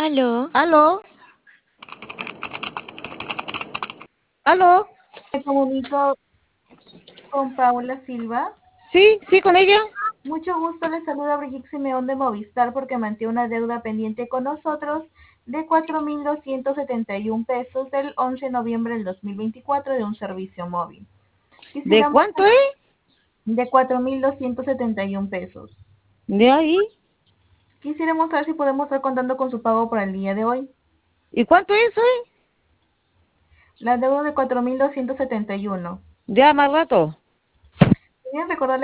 Aló. ¿Aló? ¿Aló? Me comunico con Paula Silva. Sí, con ella. Mucho gusto, le saluda Brigitte Simeón de Movistar porque mantiene una deuda pendiente con nosotros de 4.271 pesos del 11 de noviembre del 2024 de un servicio móvil. ¿De Quisiéramos cuánto es? de 4.271 pesos. De ahí. Quisiéramos saber si podemos estar contando con su pago para el día de hoy. ¿Y cuánto es eso, La deuda de 4.271. Ya más rato. ¿Querían recordarle